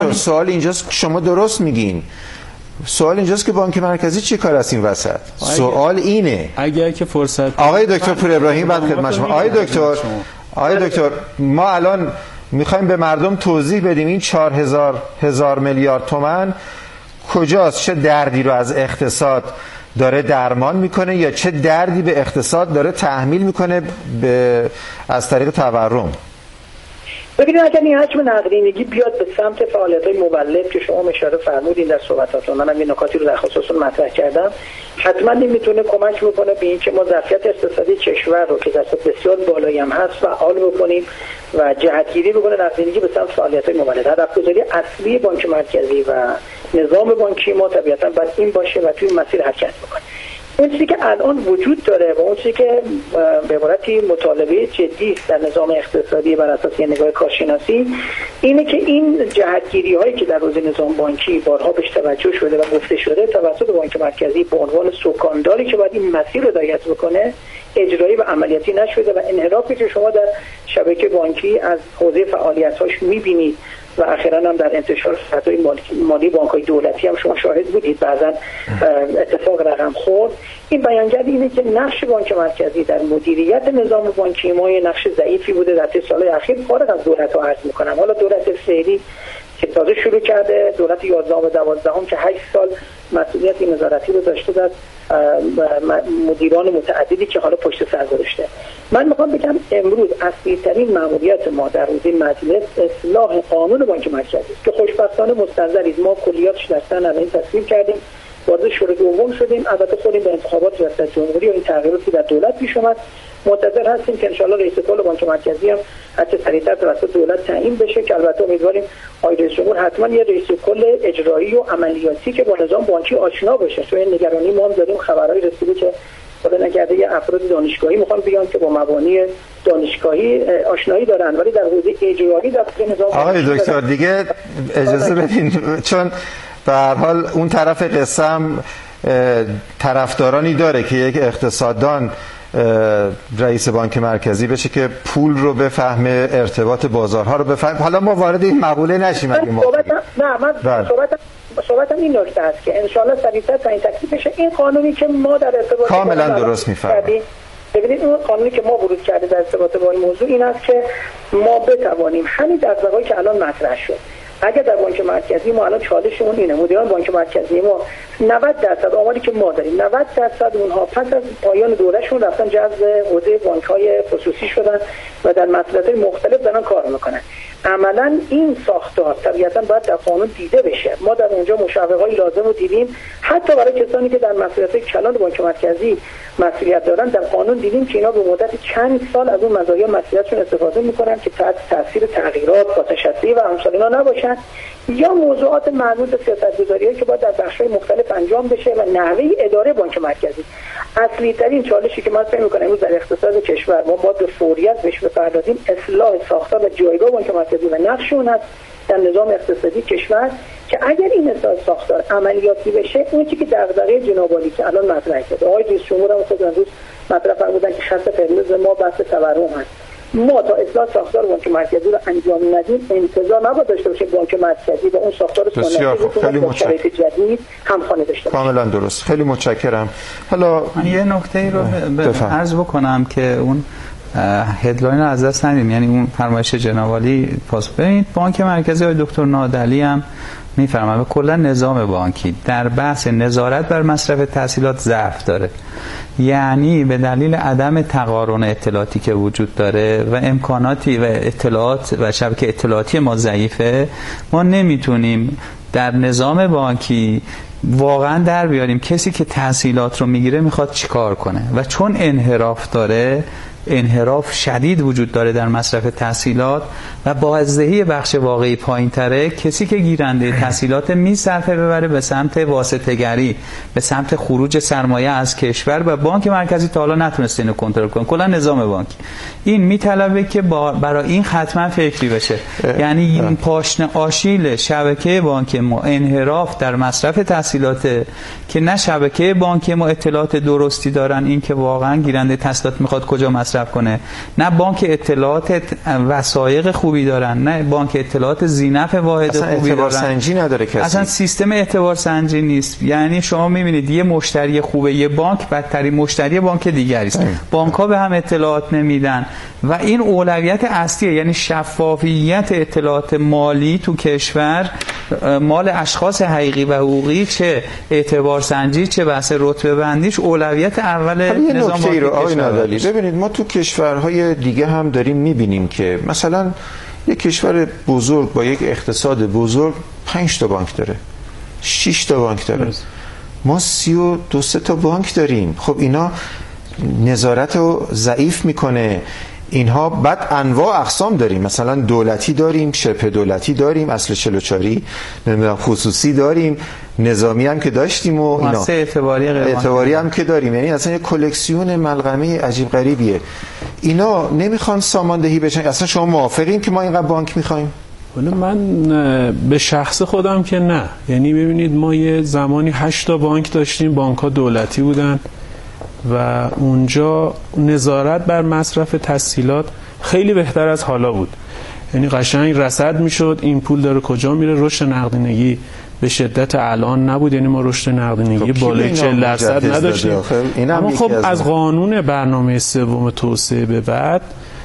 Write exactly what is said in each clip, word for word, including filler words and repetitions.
دکتر سوال اینجاست، شما درست میگین، سوال اینجاست که بانک مرکزی چی کار است این وسط؟ سوال اینه اگر که فرصت آقای دکتر پور ابراهیم بعد خدمت شما. آقای دکتر آقای دکتر ما الان میخوایم به مردم توضیح بدیم این چهار هزار هزار میلیارد تومان کجاست، چه دردی رو از اقتصاد داره درمان میکنه یا چه دردی به اقتصاد داره تحمیل میکنه به از طریق تورم. ببینید اگر این حجم نقدینگی بیاد به سمت فعالیت‌های مولد که شما اشاره فرمودین در صحبتاتون، منم این نکاتی رو در خصوص مطرح کردم، حتما این میتونه کمک بکنه به اینکه ما ظرفیت اقتصادی کشور رو که در سطح بسیار بالایی هم هست فعال بکنیم و جهتگیری بکنه نقدینگی به سمت فعالیت‌های مولد. هدفگذاری اصلی بانک مرکزی و نظام بانکی ما طبیعتاً باید این باشه و توی مسیر حرکت بکنه. اون چیزی که الان وجود داره و اون چیزی که به عبارتی مطالبه جدی است در نظام اقتصادی بر اساس نگاه کارشناسی اینه که این جهتگیری هایی که در حوزه نظام بانکی بارها بهش توجه شده و گفته شده توسط بانک مرکزی به عنوان سکانداری که باید این مسیر رو هدایت بکنه اجرایی و عملیاتی نشده و انحرافی که شما در شبکه بانکی از حوزه فعالیت‌هاش می‌بینید و اخیراً هم در انتشار سطح‌های مالی بانک‌های دولتی هم شما شاهد بودید بعضا اتفاق رقم خورد. این بیانگر اینه که نقش بانک مرکزی در مدیریت نظام بانکی ما نقش ضعیفی بوده در طی سال‌های اخیر، فارغ از دولت‌ها عرض می‌کنم. حالا دولت فعلی که تازه شروع کرده، دولت یازدهم و دوازدهم که هشت سال مسئولیت نظارتی رو داشته در مدیران متعددی که حالا پشت سر گذاشته. من میخوام بگم امروز اصلی ترین مأموریت ما در حوزه مجلس اصلاح قانون بانک مرکزی است که خوشبختانه مستنظرید ما کلیاتش در سن الان تصویب کردیم، وارد شورای دوم شدیم، البته خودیم به انتخابات ریاست جمهوری و این تغییراتی در دولت پیش اومد منتظر هستیم که انشالله رئیس کل بانک مرکزی هم حتی سریعتر توسط دولت تعیین بشه که البته امیدواریم آقای رئیس جمهور حتما یه رئیس کل اجرایی و عملیاتی که با نظام بانکی آشنا بشه. چون این نگرانی ما هم داریم، خبرهای رسیده که خدا نکرده یه افراد دانشگاهی میخوان بیان که با مبانی دانشگاهی آشنایی دارن ولی در حوزه اجرایی در نظام. آقای دکتر دیگه اجازه بدین چون به هر حال اون طرف قسم طرفدارانی داره که یک اقتصاددان رئیس بانک مرکزی بشه که پول رو بفهمه، ارتباط بازارها رو بفهمه. حالا ما وارد این مقوله نشیم. من صحبتم نه من صحبتم صحبتم این نکته است که انشالله سریعتر تا این تکلیف بشه. این قانونی که ما در ارتباط کاملا درست میفهمید. ببینید اون قانونی که ما ورود کرده در ارتباط با این موضوع این است که ما بتوانیم همین دغدغه‌ای که الان مطرح شد، اگر در بانک مرکزی ما الان چالشمون اینه، مدیران بانک مرکزی ما نود درصد آماری که ما داریم نود درصد اونها پس از پایان دورهشون رفتن جذب حوزه بانک‌های خصوصی شدن و در مسائل مختلف دارن کار میکنن. عملا این ساختار طبیعتاً باید در قانون دیده بشه. ما در اونجا مشوق‌های لازم رو دیدیم، حتی برای کسانی که در مسئولیت کلان بانک مرکزی مسئولیت دارن در قانون دیدیم که اینا به مدت چند سال از اون مزایا مسئولیتشون استفاده میکنن که تحت تاثیر تغییرات بازنشستگی و امثال اینا نباشن، یا موضوعات مربوط به سیاست‌گذاری‌هایی که باید در بخش‌های مختلف انجام بشه و نحوه اداره بانک مرکزی. اصلی ترین چالشی که من فکر می‌کنم امروز در اقتصاد کشور ما باید به فوریت بهش بپردازیم اصلاح ساختار و جایگاه بانک مرکزی و نقش اون هست در نظام اقتصادی کشور که اگر این اصلاح ساختار عملیاتی بشه اون چیزی که دغدغه جناب عالی که الان مطرح شده آقای رئیس جمهور هم خود امروز مطرح فرمودن که خط قرمز ما بحث تورم هست. ما تا اصلاح ساختار بانک مرکزی رو انجام ندیم انتظار نباید داشته باشه بانک مرکزی با اون ساختار سنتی خیلی متشکرم جدید همخوانی داشته باشه. کاملا درست، خیلی متشکرم. حالا من یه نکته ای رو عرض بکنم که اون هدلاین رو از دست ندیم، یعنی اون فرمایش جناب عالی پاس ببینید. بانک مرکزی آقای دکتر نادعلی هم میفرمایند و کلا نظام بانکی در بحث نظارت بر مصرف تحصیلات ضعف داره، یعنی به دلیل عدم تقارن اطلاعاتی که وجود داره و امکاناتی و اطلاعات و شبکه اطلاعاتی ما ضعیفه، ما نمیتونیم در نظام بانکی واقعا در بیاریم کسی که تحصیلات رو میگیره میخواد چیکار کنه و چون انحراف داره، انحراف شدید وجود داره در مصرف تحصیلات و بازدهی بخش واقعی پایین تره، کسی که گیرنده تحصیلات میصرفه ببره به سمت واسطه‌گری، به سمت خروج سرمایه از کشور و بانک مرکزی تا حالا نتونسته اینو کنترل کنه. کلا نظام بانکی این میطلبه که برای این حتما فکری بشه، یعنی این پاشنه آشیل شبکه بانک ما انحراف در مصرف تحصیلات که نه شبکه بانک ما اطلاعات درستی دارن، این که واقعا گیرنده تحصیلات میخواد کجا مصرف مصرف کنه، نه بانک اطلاعات وثایق خوبی دارن، نه بانک اطلاعات ذینفع واحد اصلا خوبی اعتبار دارن. سنجی نداره کسی. اصلا سیستم اعتبار سنجی نیست. یعنی شما میبینید یه مشتری خوبه یه بانک بدترین مشتری بانک دیگری است. بانک ها به هم اطلاعات نمیدن و این اولویت اصلیه. یعنی شفافیت اطلاعات مالی تو کشور، مال اشخاص حقیقی و حقوقی، چه اعتبار سنجی چه بحث رتبه بندیش، اولویت اول نظام بانکی رو آقای کشور. نادری ببینید ما تو کشورهای دیگه هم داریم میبینیم که مثلا یک کشور بزرگ با یک اقتصاد بزرگ پنج تا بانک داره، شش تا بانک داره. ما سی و دو سه تا بانک داریم. خب اینا نظارت رو ضعیف میکنه. اینها بعد انواع اقسام داریم، مثلا دولتی داریم، شبه دولتی داریم، اصل چهل و چهار، نمیدونم خصوصی داریم، نظامی هم که داشتیم و اینا، اعتباری غیر اعتباری هم که داریم. یعنی اصلا یک کلکسیون ملغمه عجیب غریبیه. اینا نمیخوان ساماندهی بشن. اصلا شما موافقین که ما اینقدر بانک میخوایم؟ ولی من به شخص خودم که نه. یعنی ببینید ما یه زمانی هشت تا بانک داشتیم، بانک ها دولتی بودن و اونجا نظارت بر مصرف تسهیلات خیلی بهتر از حالا بود. یعنی قشنگ رصد میشد این پول داره کجا میره. رشد نقدینگی به شدت الان نبود. یعنی ما رشد نقدینگی خب بالای چهل درصد نداشتیم. اما خب از, از قانون برنامه سوم توسعه به بعد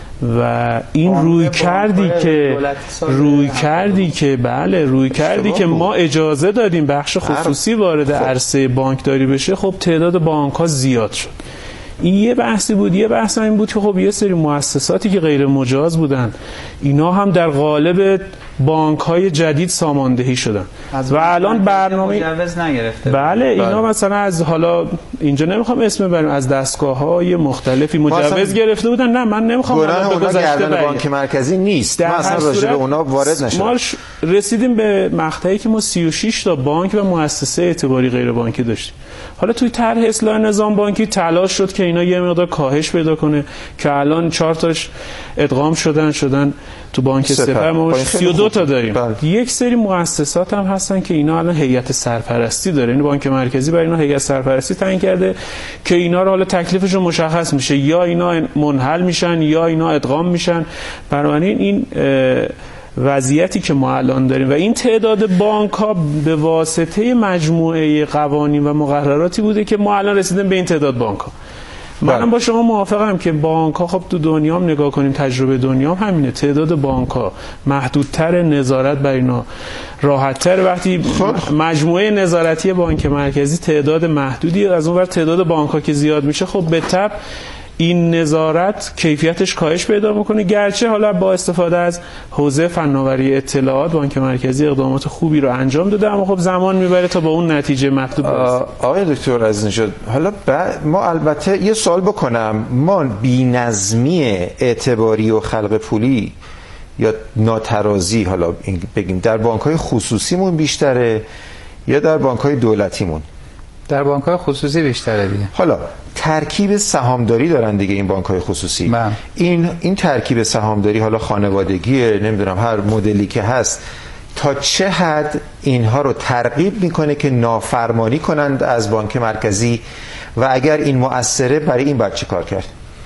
و این روی کردی که روی کردی که بله روی کردی که ما اجازه دادیم بخش خصوصی وارد عرصه بانکداری بشه، خب تعداد بانک ها زیاد شد. این یه بحثی بود. یه بحث این بود که خب یه سری مؤسساتی که غیر مجاز بودن اینا هم در قالب بانک های جدید ساماندهی شدن و الان برنامه مجوز نگرفته. بله اینا مثلا از حالا اینجا نمیخوام اسم ببرم، از دستگاه های مختلفی مجوز گرفته بودن. نه من نمیخوام حالا به گذشته بانک مرکزی نیست، ما اصلا راجع به اونا وارد نشدیم. ما رسیدیم به مقطعی که ما سی و شش تا بانک و مؤسسه اعتباری غیر بانکی داشتیم. حالا توی طرح اصلاح نظام بانکی تلاش شد که اینا یه مقدار کاهش پیدا کنه که الان چهار تاش ادغام شدن شدن تو بانک سپر. ما سی و دو تا داریم. بلد. یک سری مؤسسات هم هستن که اینا الان هیئت سرپرستی داره. یعنی بانک مرکزی برای اینا هیئت سرپرستی تعیین کرده که اینا رو حالا تکلیفشون مشخص میشه، یا اینا منحل میشن یا اینا ادغام میشن. بنابراین این وضعیتی که ما الان داریم و این تعداد بانک ها به واسطه مجموعه قوانین و مقرراتی بوده که ما الان رسیدیم به این تعداد بانک ها. منم با شما موافقم که بانک ها خب تو دنیا هم نگاه کنیم، تجربه دنیا هم همینه، تعداد بانک ها محدودتر، نظارت بر اینا راحت‌تر. وقتی مجموعه نظارتی بانک مرکزی تعداد محدودی، از اون ور تعداد بانک ها که زیاد میشه، خب به تبع این نظارت کیفیتش کاهش پیدا میکنه. گرچه حالا با استفاده از حوزه فناوری اطلاعات بانک مرکزی اقدامات خوبی رو انجام داده، اما خب زمان میبره تا با اون نتیجه مطلوب برسه. آقای دکتر عزیزنژاد، حالا ما البته یه سوال بکنم، ما بی‌نظمی اعتباری و خلق پولی یا ناترازی حالا بگیم در بانک‌های خصوصیمون بیشتره یا در بانک‌های دولتیمون؟ در بانک‌های خصوصی بیشتره دیگه. حالا ترکیب سهامداری دارن دیگه این بانک‌های خصوصی. من. این این ترکیب سهامداری حالا خانوادگیه، نمیدونم هر مدلی که هست، تا چه حد اینها رو ترغیب میکنه که نافرمانی کنند از بانک مرکزی و اگر این مؤثره برای این باید چه کار کرد؟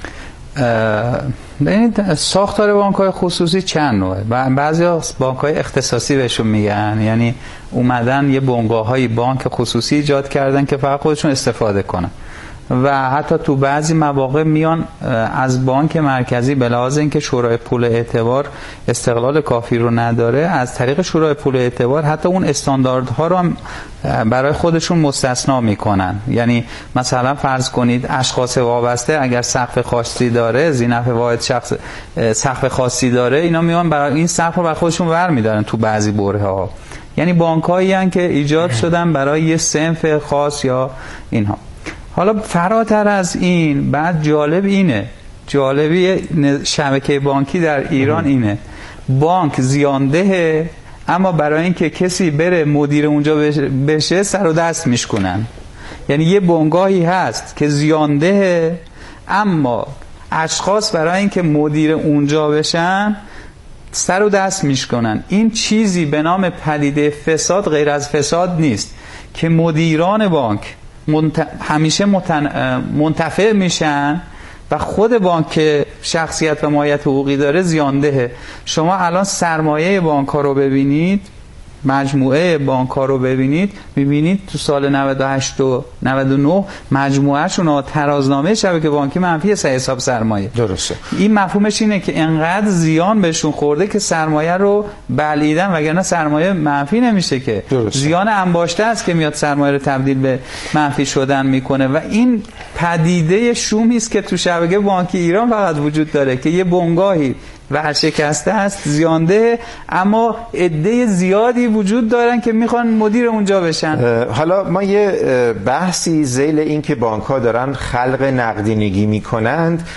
ببینید ساختار بانک‌های خصوصی چند نوعه. بعضیا بانک‌های اختصاصی بهشون میگن، یعنی اومدن یه بنگاه‌های بانک خصوصی ایجاد کردن که فقط خودشون استفاده کنن و حتی تو بعضی مواقع میان از بانک مرکزی به لحاظ اینکه شورای پول اعتبار استقلال کافی رو نداره، از طریق شورای پول اعتبار حتی اون استانداردها رو هم برای خودشون مستثنا میکنن. یعنی مثلا فرض کنید اشخاص وابسته اگر سقف خاصی داره، ذینفع واحد شخص سقف خاصی داره، اینا میان برای این سقف رو برای خودشون برمی‌دارن تو بعضی برهه‌ها. یعنی بانک‌هایی هستن که ایجاد شدن برای یه صنف خاص یا اینها. حالا فراتر از این، بعد جالب اینه، جالبی شبکه بانکی در ایران اینه، بانک زیانده اما برای اینکه کسی بره مدیر اونجا بشه سر و دست میشکنن. یعنی یه بنگاهی هست که زیانده اما اشخاص برای اینکه مدیر اونجا بشن سر و دست میشکنن. این چیزی به نام پدیده فساد غیر از فساد نیست که مدیران بانک منت... همیشه متن... منتفع میشن و و خود بانک که شخصیت و ماهیت حقوقی داره زیاندهه. شما الان سرمایه بانک ها رو ببینید، مجموعه بانک ها رو ببینید، میبینید تو سال نود و هشت و نود و نه مجموعهشون ترازنامه شبکه بانکی منفی سه حساب سرمایه. درسته. این مفهومش اینه که انقدر زیان بهشون خورده که سرمایه رو بلعیدن، وگرنه سرمایه منفی نمیشه که. درسته. زیان انباشته است که میاد سرمایه رو تبدیل به منفی شدن میکنه و این پدیده شومی است که تو شبکه بانکی ایران فقط وجود داره که یه بنگاهی ورشکسته است، زیانده، اما عده زیادی وجود دارن که میخوان مدیر اونجا بشن. حالا ما یه بحثی ذیل این که بانک ها دارن خلق نقدینگی میکنند،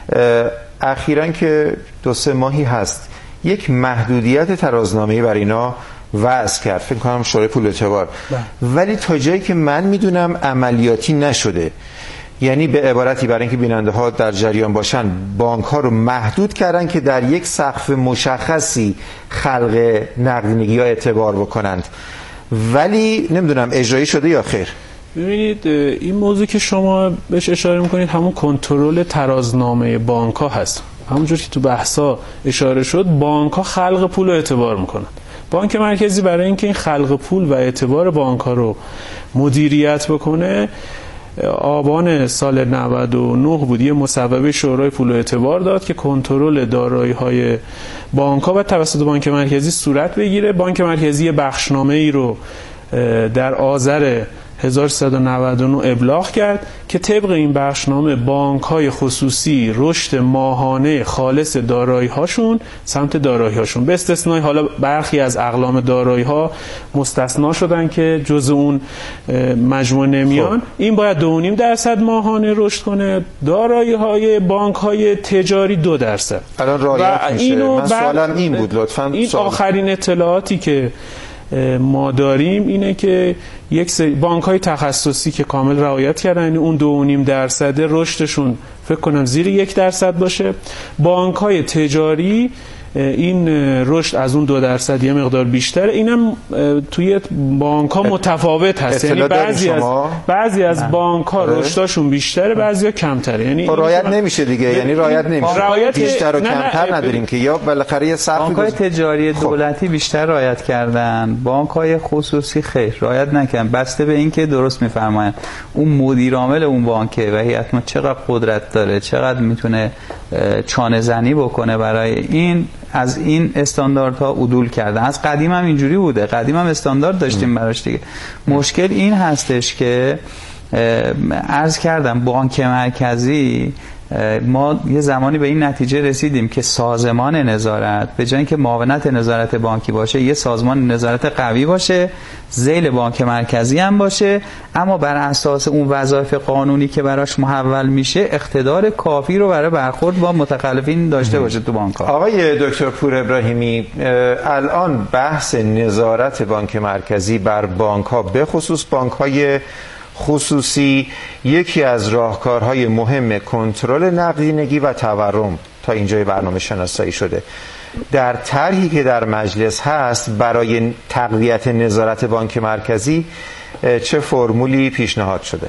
اخیراً که دو سه ماهی هست یک محدودیت ترازنامه‌ای بر اینا وضع کرد، فکر کنم شورای پول اعتبار، ولی تا جایی که من میدونم عملیاتی نشده. یعنی به عبارتی برای اینکه بیننده ها در جریان باشن، بانک ها رو محدود کردن که در یک سقف مشخصی خلق نقدینگی ها اعتبار بکنند، ولی نمیدونم اجرایی شده یا خیر. ببینید این موضوع که شما بهش اشاره میکنید همون کنترل ترازنامه بانک ها هست. همونجور که تو بحثا اشاره شد، بانک ها خلق پول رو اعتبار میکنن. بانک مرکزی برای اینکه این خلق پول و اعتبار بانک ها رو مدیریت بکنه، آبان سال نود و نه بود یه مصوبه شورای پول و اعتبار داد که کنترل دارایی‌های بانک‌ها و توسط بانک مرکزی صورت بگیره. بانک مرکزی بخشنامه ای رو در آذر هزار و سیصد و نود و نه ابلاغ کرد که طبق این بخشنامه بانک‌های خصوصی رشد ماهانه خالص دارایی‌هاشون سمت دارایی‌هاشون، به استثنای حالا برخی از اقلام دارایی‌ها مستثنا شدن که جزء اون مجموعه نمیان، خب. این باید دو و نیم درصد ماهانه رشد کنه، دارایی‌های بانک‌های تجاری دو درصد. الان رعایت میشه. من سوالم این بود، لطفاً این سوال. آخرین اطلاعاتی که ما داریم اینه که یک سری بانک‌های تخصصی که کامل رعایت کردن، یعنی اون دو و نیم درصد رشدشون فکر کنم زیر یک درصد باشه. بانک‌های تجاری این رشد از اون دو درصد یه مقدار بیشتره. اینم توی بانک‌ها متفاوت هست، یعنی بعضی از بعضی از بانک‌ها رشدشون بیشتره، بعضیا کمتره. یعنی رعایت نمیشه دیگه، یعنی رعایت نمیشه. رعایت بیشتر و نه کمتر نه نداریم که، یا بالاخره یه سقفی. بانک‌های تجاری دولتی بیشتر رعایت کردن، بانک‌های خصوصی خیر رعایت نکردن، بسته به اینکه درست می‌فرمایند اون مدیر عامل اون بانکه و هیئت ما چقدر قدرت داره، چقدر میتونه چانه زنی بکنه برای این، از این استانداردها عدول کرده. از قدیم هم اینجوری بوده، قدیم هم استاندارد داشتیم براش دیگه. مشکل این هستش که عرض کردم بانک مرکزی، ما یه زمانی به این نتیجه رسیدیم که سازمان نظارت به جای اینکه معاونت نظارت بانکی باشه، یه سازمان نظارت قوی باشه، ذیل بانک مرکزی هم باشه، اما بر اساس اون وظایف قانونی که براش محول میشه اقتدار کافی رو برای برخورد با متخلفین داشته باشه تو بانک ها. آقای دکتر پور ابراهیمی، الان بحث نظارت بانک مرکزی بر بانک ها، به خصوص بانک های خصوصی، یکی از راهکارهای مهم کنترل نقدینگی و تورم تا اینجای برنامه شناسایی شده. در طرحی که در مجلس هست برای تقویت نظارت بانک مرکزی چه فرمولی پیشنهاد شده؟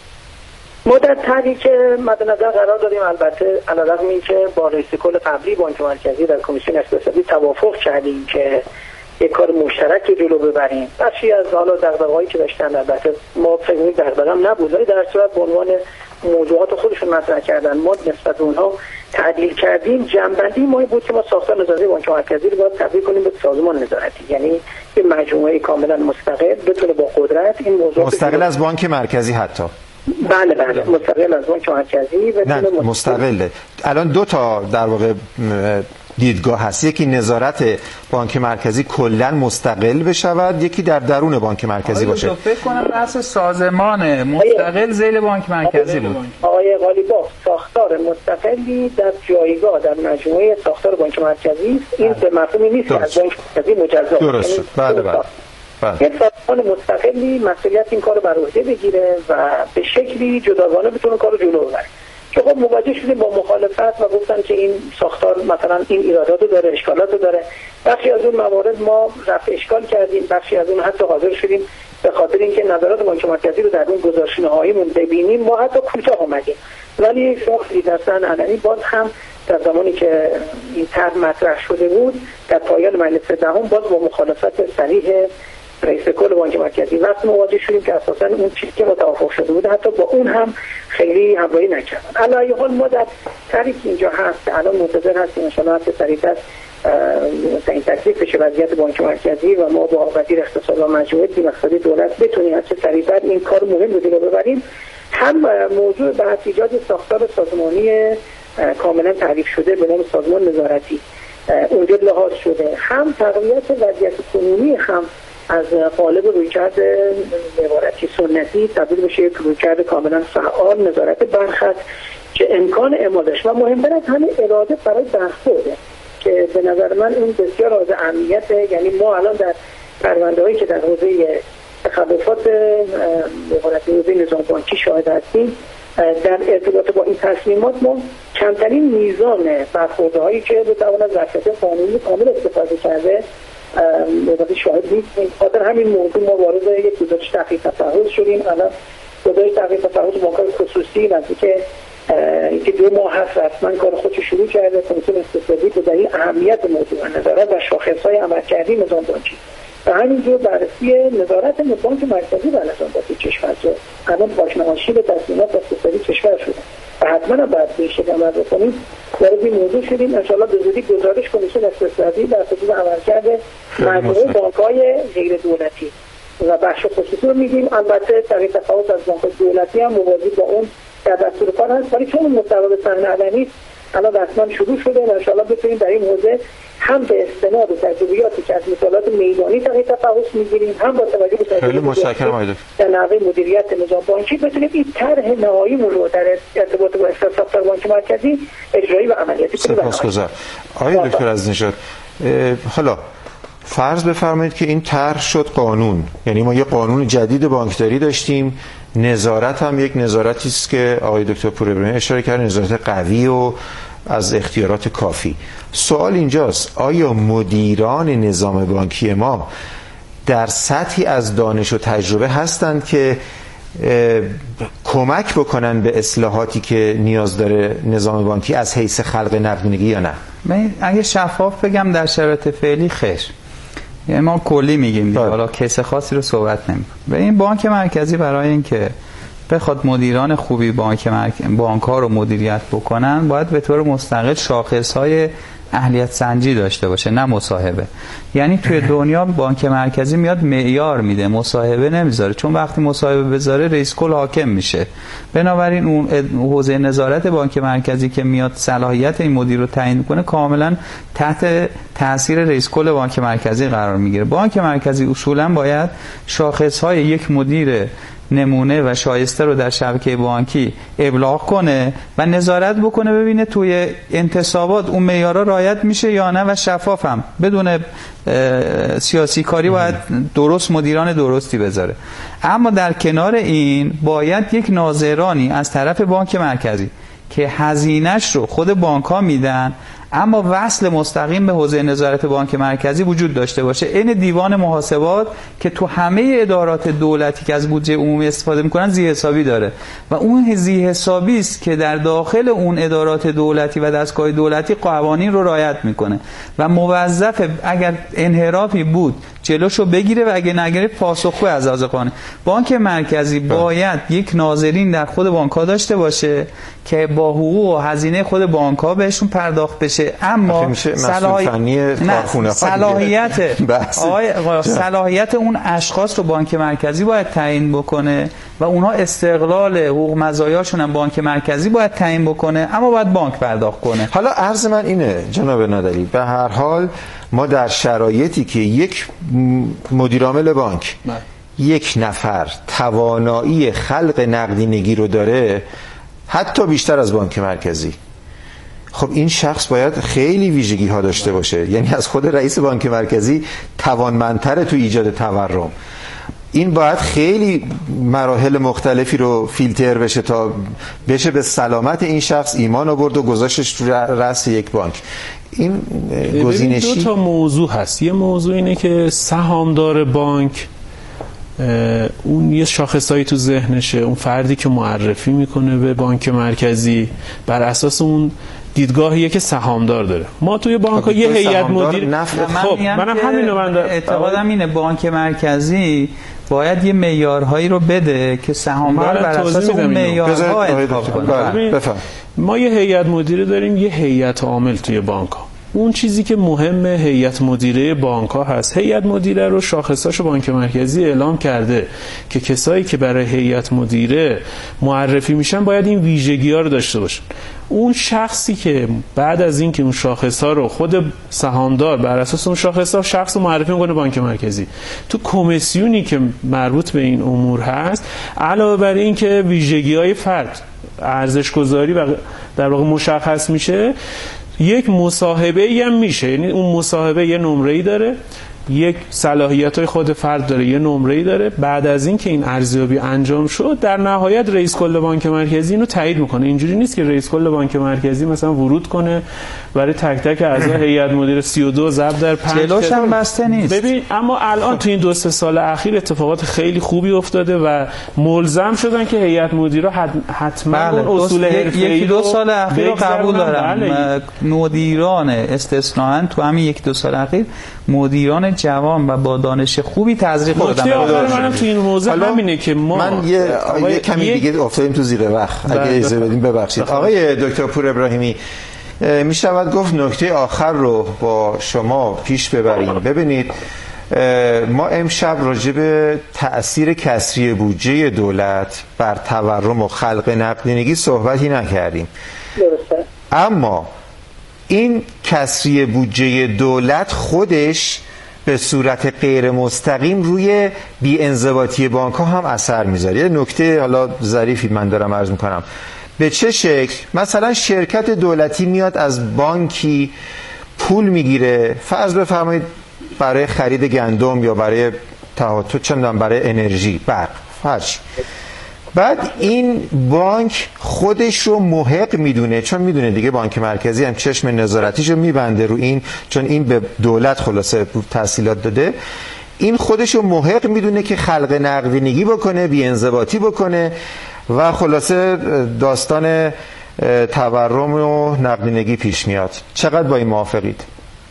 ما در طرحی که مد نظر قرار دادیم، البته علیرغم اینکه با رئیس کل قبلی بانک مرکزی در کمیسیون اقتصادی توافق کردیم که یک کار مشترک رو جلو ببریم، بخشی از حالا دغدغه‌هایی که داشتن البته ما فکر می‌کنیم دغدغه هم نبود، ولی در صورت به عنوان موضوعات خودشون مطرح کردن، ما نسبت به اونها تعدیل کردیم. جنبندی ما بود که ما ساختار نظارتی بانک مرکزی رو باید تبدیل کنیم به سازمان نظارتی، یعنی یه مجموعه کاملا مستقل بتونه با قدرت این موضوع مستقل از بانک مرکزی حتی. بله بله مستقل از بانک مرکزی نه مستقله. الان دو تا در واقع دیدگاه هست، یکی نظارت بانک مرکزی کلا مستقل بشود، یکی در درون بانک مرکزی باشه. فکر کنم بحث سازمان مستقل ذیل بانک مرکزی بود. آقای غالیباف، ساختار مستقلی در جایگاه در مجموعه ساختار بانک مرکزی، این به مفهومی نیست که از بانک مرکزی مجزا. درست. بله بله. یک سازمان مستقلی مسئولیت این کارو بر عهده بگیره و به شکلی جداگانه بتونه کارو جلو ببره. که خب مواجه شدیم با مخالفت و گفتن که این ساختار مثلا این ایراداتو داره، اشکالاتو داره. بخشی از اون موارد ما رفع اشکال کردیم، بخشی از اون حتی حاضر شدیم به خاطر اینکه نظرات بانک مرکزی رو در اون گزارشنامه‌هایمون ببینیم، ما حتی کوتاه اومدیم ولی شخصی درستان علنی باز هم در زمانی که این طرح مطرح شده بود در پایان مجلس دهم باز با مخالفت صریح رئیس کل بانک مرکزی وقت مواجه شدیم که اساسا اون چیزی که متوافق شده بود حتی با اون هم خیلی همراهی نکردن. علی حال ما در طرحی که اینجا هست الان منتظر هستیم ان شاء الله که سریعتر این تکلیف بشه وضعیت بانک مرکزی و ما با وزیر اقتصاد و مجموعه تیم اقتصادی دولت بتونیم هر چه سریعتر این کار مهم رو جلو ببریم. هم موضوع بحث ایجاد ساختار سازمانی کاملا تعریف شده به نام سازمان نظارتی اونجا لحاظ شده، هم تقویت وضعیت کنونی هم از قالب رویکرد نظارتی سنتی تبدیل بشه یک رویکرد کاملا فعال نظارت برخط که امکان اعمالش و مهمتر از همه اراده برای برخورده که به نظر من این بسیار از اهمیته. یعنی ما الان در پرونده‌هایی که در حوزه تخلفات حوزه نظام بانکی شاهد هستیم در ارتباط با این تصمیمات ما کمترین میزان برخوردهایی که بتواند ظرفیت قانونی کامل استفاده کرده البته شاهد نیستیم. خاطر همین موضوع ما وارد یک گزارش تحقیق تفحص شدیم. الان گزارش تحقیق تفحص بانک‌های خصوصی نزدیک که دو ماه هست رسما کار خودش شروع کرده. کمیسیون اقتصادی به دلیل اهمیت موضوع نظارت و شاخص‌های عملکردی نظام بانکی و همینجور بررسی نظارت بانک مرکزی بر نظام بانکی کشور رو الان باشناسی به تصمیمات اقتصادی کشور شده و حتما بعد به شکل عمل بکنیم. وارد این موضوع شدیم ان شاء الله به زودی گزارش کمیسیون اقتصادی در خصوص عملکرد مجموعه بانک‌های غیر دولتی و بخش خصوصی رو میگیم. البته طریق تفاوت از بانک دولتی هم موازی با اون در دستور کار هست، ولی چون مستند صحنه علنی الان رسما شروع شده و ان شاء الله بتونیم در این حوزه هم به استناد تجربیاتی که از مطالعات میدانی طریق تفاوت میگیریم هم با توجه به تجربیاتی در نحوه مدیریت نظام بانکی بتونیم این طرح نهایی رو در ارتباط با اصلاح ساختار بانک مرکزی اجرایی و عملیاتی کنیم. سپاسگزارم. آقای دکتر عزیزنژاد، حالا فرض بفرمایید که این طرح شد قانون، یعنی ما یه قانون جدید بانکداری داشتیم، نظارت هم یک نظارتی است که آقای دکتر پورابراهیمی اشاره کردن، نظارت قوی و از اختیارات کافی. سوال اینجاست آیا مدیران نظام بانکی ما در سطحی از دانش و تجربه هستند که کمک بکنن به اصلاحاتی که نیاز داره نظام بانکی از حیث خلق نقدینگی یا نه؟ من اگه شفاف بگم در شرایط فعلی خیر، یعنی ما کلی میگیم دیگه، حالا کیس خاصی رو صحبت نمی‌کنیم. و این بانک مرکزی برای اینکه بخواد مدیران خوبی بانک مرک... بانک‌ها رو مدیریت بکنن باید به طور مستقل شاخص‌های اهلیت سنجی داشته باشه، نه مصاحبه. یعنی توی دنیا بانک مرکزی میاد معیار میده، مصاحبه نمیذاره، چون وقتی مصاحبه بذاره رئیس کل حاکم میشه. بنابراین اون حوزه نظارت بانک مرکزی که میاد صلاحیت این مدیر رو تعیین کنه کاملا تحت تاثیر رئیس کل بانک مرکزی قرار میگیره. بانک مرکزی اصولا باید شاخص‌های یک مدیر نمونه و شایسته رو در شبکه بانکی ابلاغ کنه و نظارت بکنه ببینه توی انتصابات اون معیارها رعایت میشه یا نه و شفاف هم بدون سیاسی کاری باید درست مدیران درستی بذاره. اما در کنار این باید یک ناظرانی از طرف بانک مرکزی که هزینه‌اش رو خود بانک‌ها میدن اما وصل مستقیم به حوزه نظارت بانک مرکزی وجود داشته باشه. این دیوان محاسبات که تو همه ادارات دولتی که از بودجه عمومی استفاده میکنن زی حسابی داره و اون زی حسابی است که در داخل اون ادارات دولتی و دستگاه دولتی قوانین رو رعایت میکنه و موظف اگر انحرافی بود جلوشو بگیره و اگه نگیره پاسخگو از لحاظ قانونی. بانک مرکزی باید یک ناظرین در خود بانک‌ها داشته باشه که با حقوق و هزینه خود بانک‌ها بهشون پرداخت بشه، اما صلاحیت صلاحیت صلاحیت اون اشخاص رو بانک مرکزی باید تعیین بکنه و اونها استقلال حقوق مزایاشون هم بانک مرکزی باید تعیین بکنه، اما باید بانک پرداخت کنه. حالا عرض من اینه جناب نادری، به هر حال ما در شرایطی که یک مدیر عامل بانک بله. یک نفر توانایی خلق نقدینگی رو داره حتی بیشتر از بانک مرکزی، خب این شخص باید خیلی ویژگی ها داشته باشه، یعنی از خود رئیس بانک مرکزی توانمندتر تو ایجاد تورم. این باید خیلی مراحل مختلفی رو فیلتر بشه تا بشه به سلامت این شخص ایمان آورد و گذاشتش رو رأس یک بانک. این گزینشی دو تا موضوع هست. یه موضوع اینه که سهامدار بانک اون یه شاخصایی تو ذهنشه، اون فردی که معرفی میکنه به بانک مرکزی بر اساس اون دیدگاهیه که سهامدار داره. ما توی بانک ها یه هیئت مدیره، خب منم همین رو من اعتقادم اینه بانک مرکزی باید یه معیارهایی رو بده که سهامدار بر اساس اون معیارها انتخاب کنه. ما یه هیئت مدیره داریم، یه هیئت عامل توی بانک ها. اون چیزی که مهمه هیئت مدیره بانک ها هست. هیئت مدیره رو شاخصاشو بانک مرکزی اعلام کرده که کسایی که برای هیئت مدیره معرفی میشن باید این ویژگی ها رو داشته باشن. اون شخصی که بعد از اینکه اون شاخص ها رو خود سهامدار بر اساس اون شاخص ها شخص رو معرفی میکنه بانک مرکزی، تو کمیسیونی که مربوط به این امور هست، علاوه بر این که ویژگی های فرد ارزش گذاری و در واقع مشخص میشه، یک مصاحبه ای هم میشه. یعنی اون مصاحبه یه نمره‌ای داره، یک صلاحیت‌های خود فرد داره، یه نمره‌ای داره. بعد از این که این ارزیابی انجام شد، در نهایت رئیس کل بانک مرکزی اینو تایید میکنه. اینجوری نیست که رئیس کل بانک مرکزی مثلا ورود کنه برای تک تک اعضای هیئت مدیره سی و دو ضرب در پنج جلوش هم بسته نیست. ببین اما الان تو این دو سه سال اخیر اتفاقات خیلی خوبی افتاده و ملزم شدن که هیئت مدیره حتما اون اصول حرفه‌ای یکی دو سال اخیر رو قبول دارم. مدیران استثناءً تو همین یک دو سال اخیر مدیران جوان و با دانش خوبی تزریق دادن. منم تو این موضوع همینه که ما من یه, یه کمی یه... دیگه افتادیم تو زیر وقت، اگه اجازه بدیم ببخشید. آقای دکتر پور ابراهیمی، می شود گفت نکته آخر رو با شما پیش ببریم. ببینید ما امشب راجع به تأثیر کسری بودجه دولت بر تورم و خلق نقدینگی صحبتی نکردیم. درسته. اما این کسری بودجه دولت خودش به صورت غیر مستقیم روی بی‌انضباطی بانک ها هم اثر میذاره. یه نکته حالا ظریفی من دارم عرض میکنم. به چه شکل؟ مثلا شرکت دولتی میاد از بانکی پول میگیره، فرض بفرمایید برای خرید گندم یا برای تهاتو چه میدونم برای انرژی برق هرچی. بعد این بانک خودش رو محق میدونه، چون میدونه دیگه بانک مرکزی هم چشم نظارتیشو میبنده رو این، چون این به دولت خلاصه تحصیلات داده، این خودش رو محق میدونه که خلق نقدینگی بکنه، بی‌انضباطی بکنه و خلاصه داستان تورم و نقدینگی پیش میاد. چقدر با این موافقید؟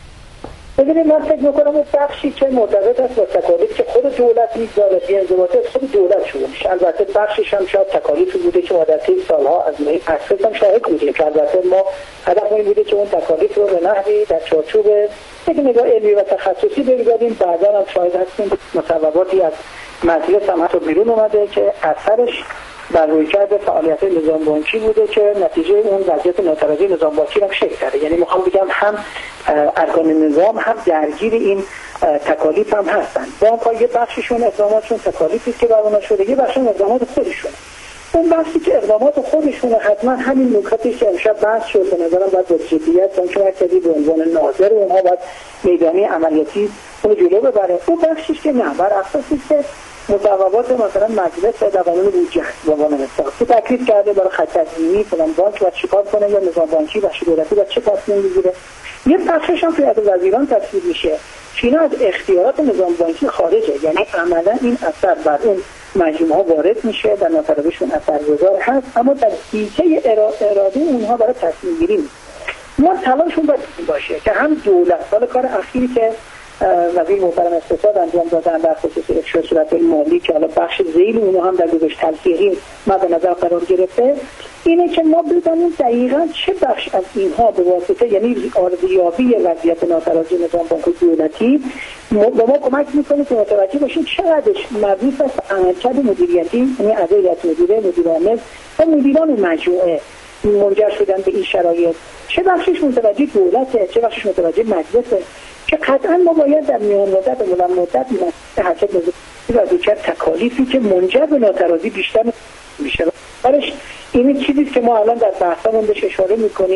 ببینید من فکر میکنم اون بخشی که مرتبط است با تکالیف که خود دولت میگذاره، بی‌انضباطی از خود دولت شروع میشه. البته بخشش هم شاید تکالیفی بوده که ما در طی سالها از این اساس هم شاهد بودیم که البته ما هدف این بوده که اون تکالیف رو به نحوی در چارچوب یک نگاه علمی و تخصصی بگذاریم. بعدا هم شاهد هستیم مصوباتی از مجلس هم حتی بیرون اومده که اثرش بر رویکرد فعالیت نظام بانکی بوده که نتیجه اون وضعیت ناتوازی نظام بانکی رو شکل داده. یعنی میخوام بگم هم ارکان نظام هم درگیر این تکالیف هم هستن. بانک ها یه بخششون اقداماتشون تکالیفی که بر اونها شده، یه بخششون اقدامات خودشونه. اون بخشی که اقدامات خودشونه حتما همین نکاتی که امشب بحث شد به نظرم باید با جدیت بانک مرکزی به عنوان ناظر اونها باید میدانی عملیاتی اون جلو ببره. اون بخشیش که نه بر اساسی که مصوبات مثلا مجلس در قانون بودجه به عنوان مثال که تکلیف کرده برای خط تضمینی فلان بانک باید چیکار کنه یا نظام بانکی و دولتی باید چه تصمیم بگیره. یه بخشش هم توی از وزیران تصویب میشه که اینا از اختیارات نظام بانکی خارجه، یعنی عملا این اثر بر اون مجموعه وارد میشه، در نظرشون اثرگذار هست، اما در حیطه اراده اونها برای تصمیم گیری نیست. ما تلاشون باید باشه که هم دولت سال کار اخیری که وزیر محترم اقتصاد انجام دادن در خصوص افشای صورت مالی که حالا بخش ذیل اونها هم در گذشت تلفیقی مد نظر قرار گرفته، اینه که ما بدانیم دقیقاً چه بخش از اینها به واسطه یعنی ارزیابی وضعیت ناتوازی نظام بانک دولتی به ما کمک میکنه که متوجه باشیم چقدرش مربوط است به عملکرد مدیریتی، یعنی اعضای هیئت مدیره، مدیر عامل و مدیران مجموعه منجر شدن به این شرایط، چه بخشش متوجه دولته، چه بخشش متوجه مجلسه، که قطعا ما باید در میان مدت و بلند مدت به حرکت نظامی و تکالیفی که منجر به ناتوازی بیشتر میشه. برش این چیزی که ما الان در بحثمون بهش اشاره میکنیم،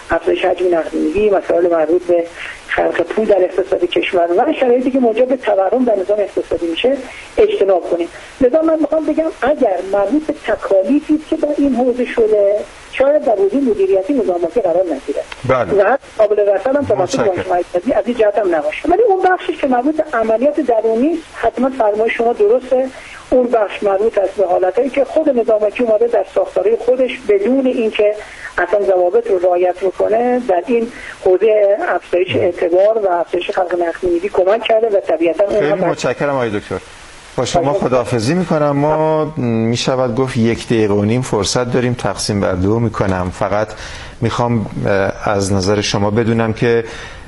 افزایش حجم نقدینگی، مسائل مربوط به خلق پول در اقتصاد کشور و شرایطی که موجب تورم در نظام اقتصادی میشه اجتناب کنیم. لذا من میخوام بگم اگر مربوط به تکالیفی که در این حوزه شده شاید در حوزه مدیریتی نظام بانکی قرار نگیره بله. و قابل رصد هم توسط بانک مرکزی از این جهت هم نباشه، ولی اون بخشی که مربوط به عملیات درونی است حتما فرمایش شما درسته. اون بخش مربوط است به حالتایی که خود نظام بانکی اومده در ساختارهای خودش بدون اینکه اصلا ضوابط رو رعایت میکنه در این حوزه افزایش اعتبار و افزایش خلق نقدینگی کمک کرده و طبیعتا خیلی متشکرم آقای دکتر. با شما خداحافظی میکنم. ما میشود گفت یک دقیقه و نیم فرصت داریم، تقسیم بر دو میکنم. فقط میخوام از نظر شما بدونم که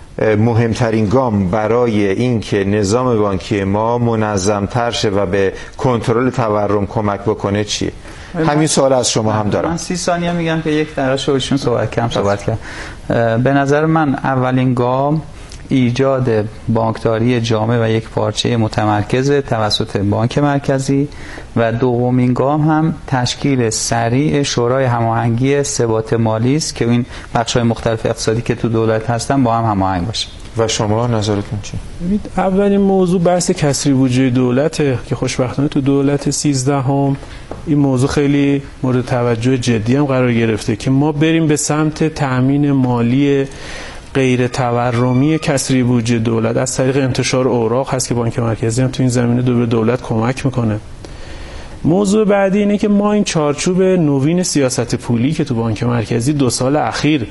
مهمترین گام برای این که نظام بانکی ما منظم‌تر شه و به کنترل تورم کمک بکنه چیه؟ همین سوال از شما هم دارم. من سی ثانیه میگم که یک دقیقه شوشون صحبت کردم صحبت کرد. به نظر من اولین گام ایجاد بانکداری جامع و یک پارچه متمرکز توسط بانک مرکزی و دومین گام هم تشکیل سریع شورای هماهنگی ثبات مالی است که این بخش‌های مختلف اقتصادی که تو دولت هستن با هم هماهنگ باشه. و شما نظرتون چیه؟ اولین موضوع بحث کسری بودجه دولته که خوشبختانه تو دولت سیزدهم این موضوع خیلی مورد توجه جدی هم قرار گرفته که ما بریم به سمت تأمین مالی غیر تورمی کسری بودجه دولت از طریق انتشار اوراق هست که بانک مرکزی هم تو این زمینه دو به دولت کمک میکنه. موضوع بعدی اینه که ما این چارچوب نوین سیاست پولی که تو بانک مرکزی دو سال اخیر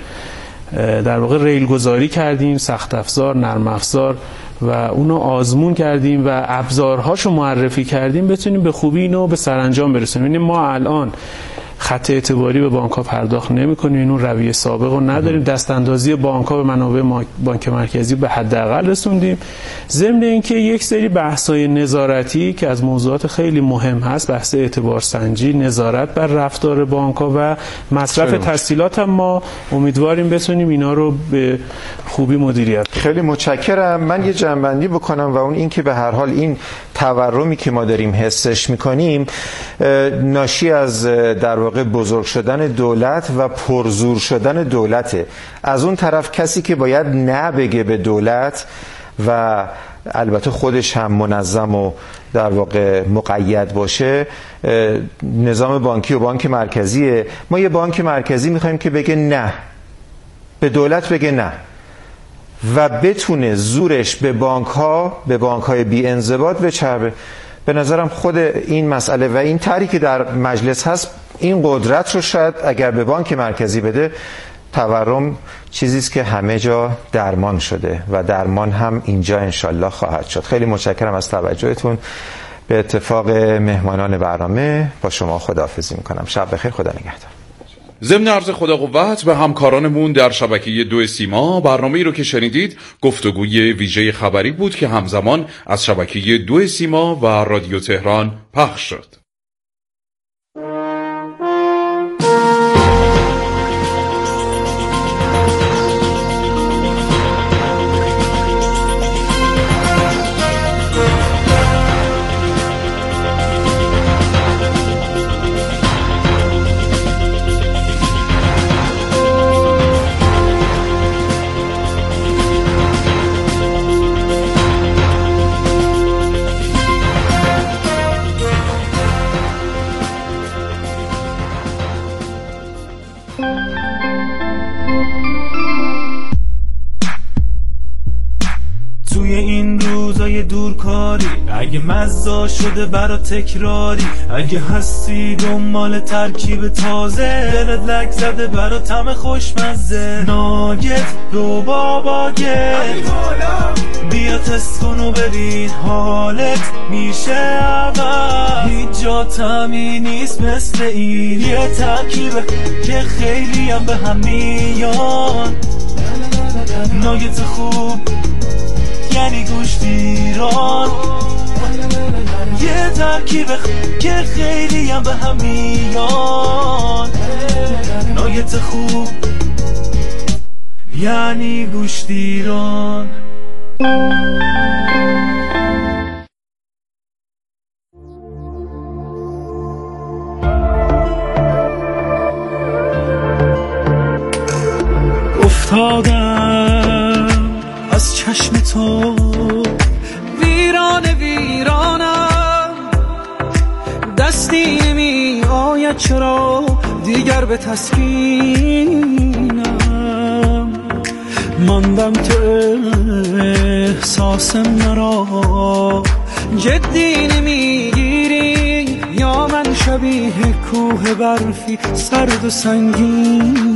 در واقع ریل گذاری کردیم، سخت افزار، نرم افزار و اونو آزمون کردیم و ابزارهاشو معرفی کردیم بتونیم به خوبی اینو به سرانجام برسونیم. یعنی ما الان خط اعتباری به بانک‌ها پرداخت نمی‌کنیم، اینو رویه سابق رو نداریم، دست اندازی بانک‌ها به منابع بانک مرکزی به حداقل رسوندیم. ضمن اینکه یک سری بحث‌های نظارتی که از موضوعات خیلی مهم هست، بحث اعتبار سنجی، نظارت بر رفتار بانک‌ها و مصرف تسهیلات هم ما امیدواریم بتونیم اینا رو به خوبی مدیریت کنیم. خیلی متشکرم. من یه جنبندی بکنم و اون این که به هر حال این تورمی که ما داریم حسش می‌کنیم ناشی از در واقع بزرگ شدن دولت و پرزور شدن دولته. از اون طرف کسی که باید نه بگه به دولت و البته خودش هم منظم و در واقع مقید باشه نظام بانکی و بانک مرکزیه. ما یه بانک مرکزی میخوایم که بگه نه، به دولت بگه نه و بتونه زورش به بانک ها به بانک های بی انضباط بچربه. به نظرم خود این مسئله و این طرحی که در مجلس هست این قدرت رو شاید اگر به بانک مرکزی بده، تورم چیزی است که همه جا درمان شده و درمان هم اینجا انشالله خواهد شد. خیلی متشکرم از توجهتون. به اتفاق مهمانان برنامه با شما خداحافظی میکنم. شب بخیر، خدا نگهدار. ضمن عرض خدا قوت به همکارانمون در شبکه دو سیما، برنامه‌ای رو که شنیدید گفتگوی ویژه خبری بود که همزمان از شبکه دو سیما و رادیو تهران پخش شد. توی این روزای دورکاری اگه مزا شده برا تکراری، اگه هستی دنبال ترکیب تازه، دلت لک زده برا طعم خوشمزه، ناگت رو باباگه بیا تست کن و ببین حالت میشه عوض. هیچ جا طعمی نیست مثل این، یه ترکیبه که خیلی هم به هم میان. ناگت خوب یعنی گوشتیران، یه ترکیب که خیلی هم به هم میان. ناگت خوب یعنی گوشتیران. افتادم از چشم تو، ویران ویرانم، دستی نمی آید چرا دیگر به تسکینم. ماندم تو احساسم مرا جدی نمیگیری، یا من شبیه کوه برفی سرد و سنگین.